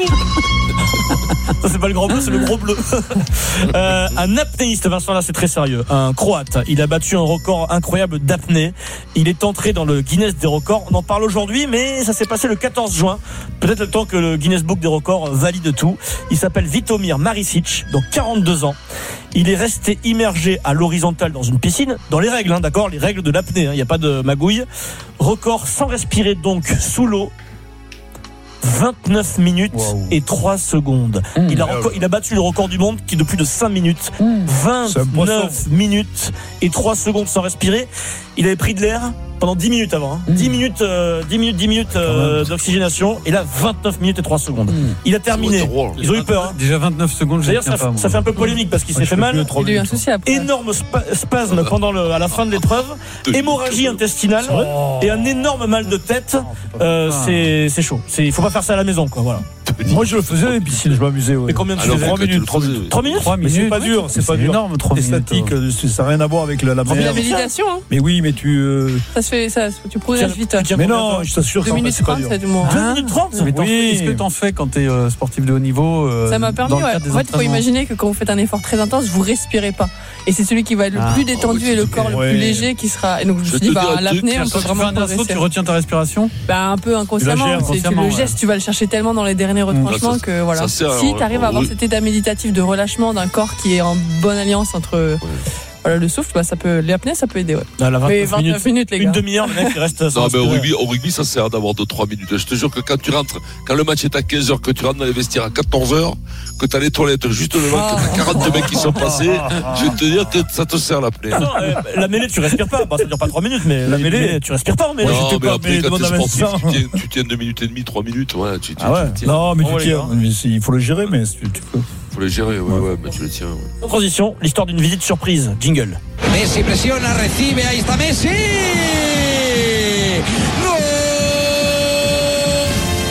Ça c'est pas le grand bleu, c'est le gros bleu. euh, un apnéiste, Vincent, là c'est très sérieux. Un Croate, il a battu un record incroyable d'apnée. Il est entré dans le Guinness des records. On en parle aujourd'hui, mais ça s'est passé le quatorze juin. Peut-être le temps que le Guinness Book des records valide tout. Il s'appelle Vitomir Maricic, donc quarante-deux ans. Il est resté immergé à l'horizontale dans une piscine, dans les règles, hein, d'accord, les règles de l'apnée. Il hein, n'y a pas de magouille. Record sans respirer donc sous l'eau. vingt-neuf minutes wow. et trois secondes. Mmh. Il, a record, il a battu le record du monde qui est de plus de cinq minutes. Mmh. vingt-neuf minutes et trois secondes sans respirer. Il avait pris de l'air pendant dix minutes avant. Hein. Mmh. dix minutes, euh, dix minutes, dix minutes euh, d'oxygénation. Et là, vingt-neuf minutes et trois secondes. Mmh. Il a terminé. Ils ont eu peur. Hein. Déjà vingt-neuf secondes. D'ailleurs, ça, pas, ça fait un peu polémique parce qu'il ouais, s'est fait mal. Il a eu un souci après. Énorme spa- spasme pendant le, à la fin de l'épreuve. Hémorragie intestinale oh. et un énorme mal de tête. Euh, c'est, c'est chaud. C'est, il faut pas faire ça à la maison, quoi. Voilà. Moi je le faisais et puis si je m'amusais. Ouais. Mais combien de temps? trois minutes. trois minutes. trois minutes. trois minutes. Mais c'est pas dur, c'est, c'est pas dur. Énorme, trois minutes. C'est statique, ça n'a rien à voir avec la, la mer. La méditation. Hein. Mais oui, mais tu. Euh... Ça se fait, ça, tu progresses vite. Mais non, je t'assure que deux minutes trente, c'est du moins. deux minutes trente. Oui. Est-ce que t'en fais quand t'es euh, sportif de haut niveau euh, Ça m'a permis. Ouais. En fait, il faut imaginer que quand vous faites un effort très intense, vous respirez pas. Et c'est celui qui va être le plus détendu et le corps le plus léger qui sera. Et donc je me suis dit, bah l'apnée, on peut vraiment progresser. Tu retiens ta respiration? Bah un peu inconsciemment. Le geste, tu vas le chercher tellement dans les derniers retranchements que voilà. Si tu arrives à avoir cet état méditatif de relâchement d'un corps qui est en bonne alliance entre voilà, le souffle, bah, ça peut, l'apnée, ça peut aider. Ouais. Ah, la vingt-neuf mais vingt-neuf minutes, minutes, les gars. Une demi-heure, le mec, il reste. Non, mais au rugby, au rugby, ça sert d'avoir deux trois minutes. Je te jure que quand tu rentres, quand le match est à quinze heures, que tu rentres dans les vestiaires à quatorze heures, que tu as les toilettes juste devant, que tu as quarante mecs qui sont passés, je vais te dire, ça te sert l'apnée. Non, euh, la mêlée, tu respires pas. Bah, ça dure pas trois minutes, mais la mêlée, tu respires pas en mêlée. Non, mais après, quand t'es sportif, tu tiens, tu tiens deux minutes et demie, trois minutes, ouais, tu tiens. Ah ouais. Non, mais tu tiens. Il faut le gérer, mais tu peux. Faut le gérer, ouais, ouais, bah tu le tiens. En transition, l'histoire d'une visite surprise. Jingle. Messi presiona, recibe, ahí está Messi.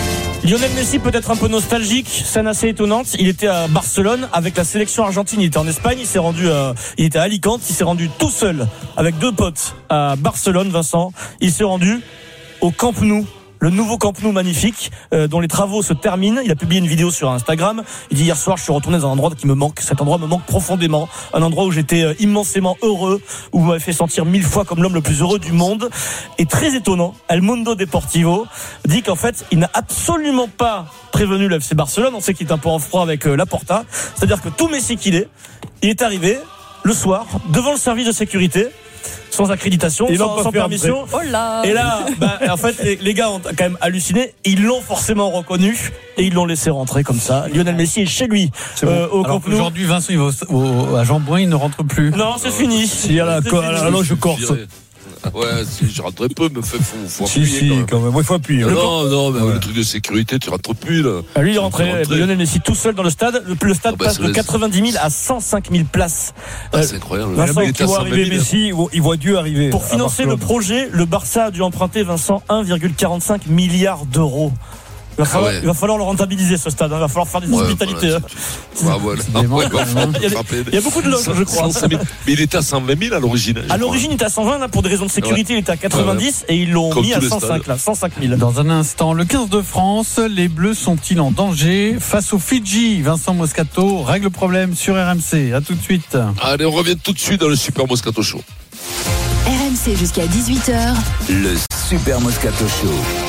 Lionel Messi peut être un peu nostalgique, scène assez étonnante. Il était à Barcelone avec la sélection argentine. Il était en Espagne, il s'est rendu, à, il était à Alicante, il s'est rendu tout seul avec deux potes à Barcelone. Vincent, il s'est rendu au Camp Nou. Le nouveau Camp Nou magnifique, euh, dont les travaux se terminent. Il a publié une vidéo sur Instagram. Il dit hier soir, je suis retourné dans un endroit qui me manque. Cet endroit me manque profondément. Un endroit où j'étais euh, immensément heureux, où vous m'avez fait sentir mille fois comme l'homme le plus heureux du monde. Et très étonnant, El Mundo Deportivo dit qu'en fait, il n'a absolument pas prévenu le F C Barcelone. On sait qu'il est un peu en froid avec euh, Laporta. C'est-à-dire que tout Messi qu'il est, il est arrivé le soir devant le service de sécurité, sans accréditation, et sans, sans permission. Oh là. Et là, bah, en fait, les, les gars ont quand même halluciné. Ils l'ont forcément reconnu et ils l'ont laissé rentrer comme ça. Lionel Messi est chez lui. C'est euh, bon. Au Camp Nou. Aujourd'hui, Vincent, il va au, au, à Jean-Bouin, il ne rentre plus. Non, c'est fini. Si à la, à la loge corse. Ouais, si je rentre peu, me fait faut, faut si, si, quand même. Quand même. Ouais, faut appuyer. Non, non, non, mais ouais. Le truc de sécurité, tu rentres plus, là. Ah, lui, il est rentré, Lionel Messi tout seul dans le stade. Le, le stade ah bah, passe de quatre-vingt-dix mille à cent cinq mille places. Ah, c'est incroyable. Vincent, il voit arriver Messi, il voit Dieu arriver. Pour financer le projet, le Barça a dû emprunter, Vincent, un virgule quarante-cinq milliards d'euros. Il va, falloir, ah ouais. il va falloir le rentabiliser, ce stade. Il va falloir faire des ouais, hospitalités. Voilà, voilà. Ah, ouais, bah, il, y a, il y a beaucoup de loges, je crois. Mais il était à cent vingt mille à l'origine. À l'origine, il était à cent vingt. Là, pour des raisons de sécurité, ouais. il était à quatre-vingt-dix. Ouais, ouais. Et ils l'ont Comme mis à cent cinq, là, cent cinq mille. Dans un instant, le quinze de France, les Bleus sont-ils en danger face aux Fidji? Vincent Moscato règle le problème sur R M C. À tout de suite. Allez, on revient tout de suite dans le Super Moscato Show. R M C jusqu'à dix-huit heures. Le Super Moscato Show.